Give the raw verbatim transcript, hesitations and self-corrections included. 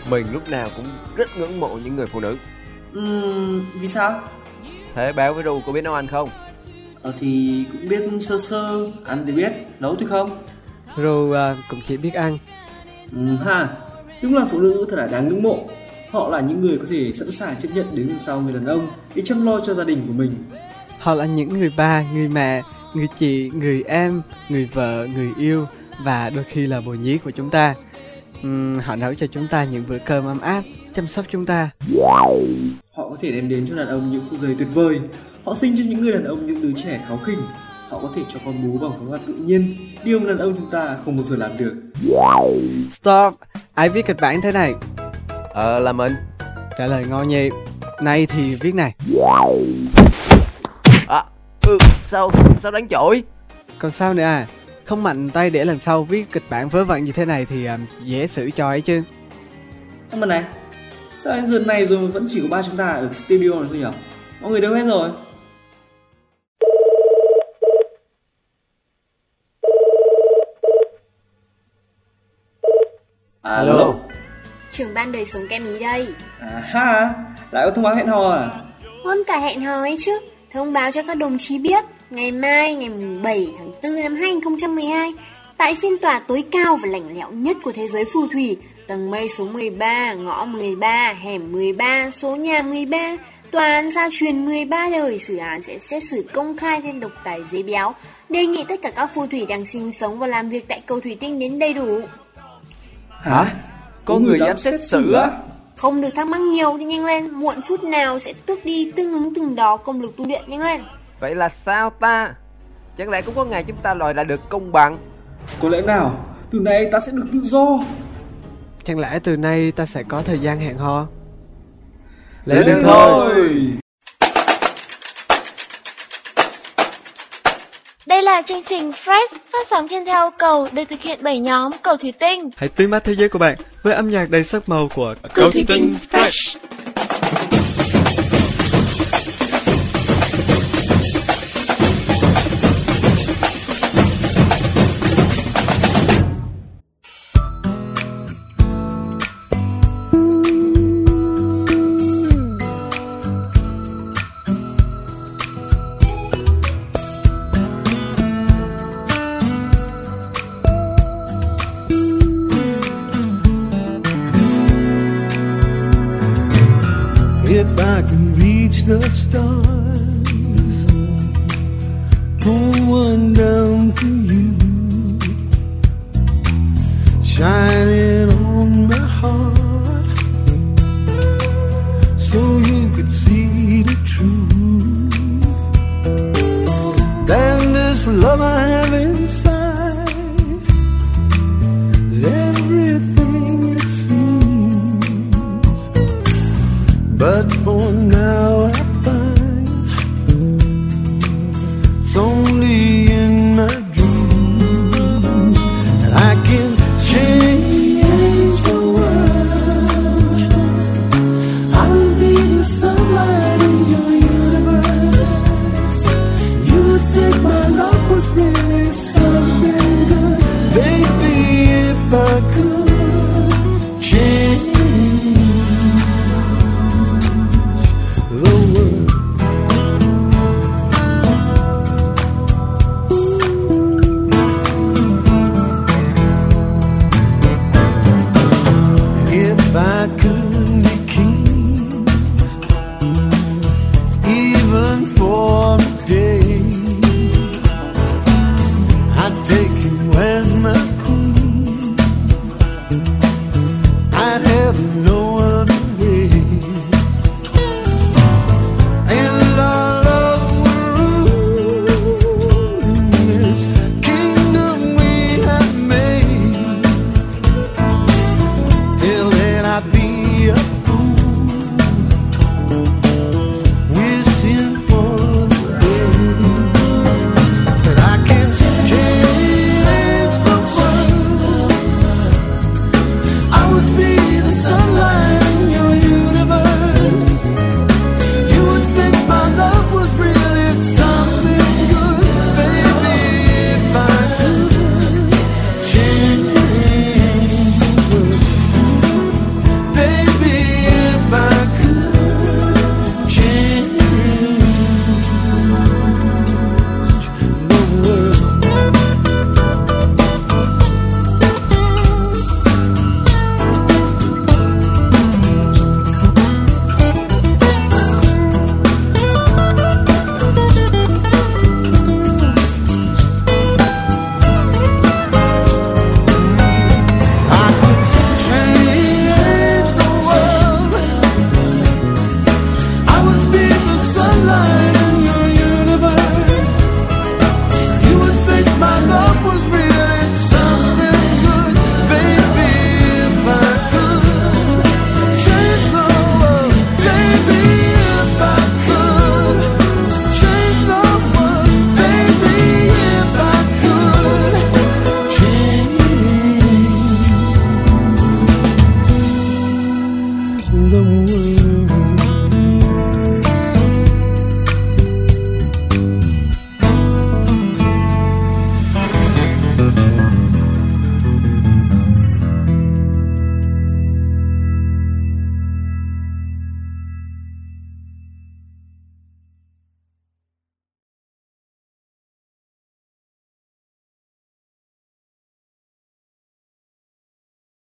Mình lúc nào cũng rất ngưỡng mộ những người phụ nữ. Ừm, vì sao? Thế Béo với Ru có biết nấu ăn không? Ờ thì cũng biết sơ sơ, ăn thì biết, nấu thì không. Ru à, cũng chỉ biết ăn. Ừm ha, đúng là phụ nữ thật là đáng ngưỡng mộ. Họ là những người có thể sẵn sàng chấp nhận đứng đằng sau người đàn ông để chăm lo cho gia đình của mình. Họ là những người ba, người mẹ, người chị, người em, người vợ, người yêu và đôi khi là bồ nhí của chúng ta. Uhm, họ nấu cho chúng ta những bữa cơm ấm áp, chăm sóc chúng ta. Họ có thể đem đến cho đàn ông những phút giây tuyệt vời. Họ sinh cho những người đàn ông những đứa trẻ kháu khỉnh. Họ có thể cho con bú bằng phương pháp tự nhiên, điều mà đàn ông chúng ta không bao giờ làm được. Stop, ai viết kịch bản thế này? Ờ là mình. Trả lời ngon nhỉ. Nay thì viết này. À, ừ, sao, sao đánh chổi? Còn sao nữa à? Không mạnh tay để lần sau viết kịch bản vớ vẩn như thế này thì um, dễ xử cho ấy chứ. Nhưng mà này, sao đến giờ này rồi vẫn chỉ có ba chúng ta ở cái studio này thôi nhỉ? Mọi người đâu hết rồi? Alo. Alo. Trưởng ban đời sống kem ý đây. À ha, lại có thông báo hẹn hò à? Hơn cả hẹn hò ấy chứ. Thông báo cho các đồng chí biết, ngày mai ngày bảy tháng tư năm hai nghìn không trăm mười hai, tại phiên tòa tối cao và lạnh lẽo nhất của thế giới phù thủy, tầng mây số mười ba, ngõ mười ba, hẻm mười ba, số nhà mười ba, tòa án gia truyền mười ba đời xử án sẽ xét xử công khai tên độc tài dế béo. Đề nghị tất cả các phù thủy đang sinh sống và làm việc tại cầu thủy tinh đến đầy đủ. Hả? Có, Có người dám xét xử á? Không được thắc mắc nhiều thì nhanh lên, muộn phút nào sẽ tước đi tương ứng từng đó công lực tu luyện, nhanh lên. Vậy là sao ta? Chẳng lẽ cũng có ngày chúng ta đòi là được công bằng? Có lẽ nào từ nay ta sẽ được tự do? Chẳng lẽ từ nay ta sẽ có thời gian hẹn hò? Lên được thôi. Đây là chương trình Fresh phát sóng trên theo cầu được thực hiện bởi nhóm Cầu Thủy Tinh. Hãy tưới mát thế giới của bạn với âm nhạc đầy sắc màu của Cầu Thủy Tinh Fresh. If I can reach the stars, pull one down for you, shining on my heart, so you could see the truth. Then this love I have inside is everything it seems, but for now I find it's only in my dreams that I can change the world. I'll be the sunlight in your universe. You would think my love was really something good, baby, if I could. the world.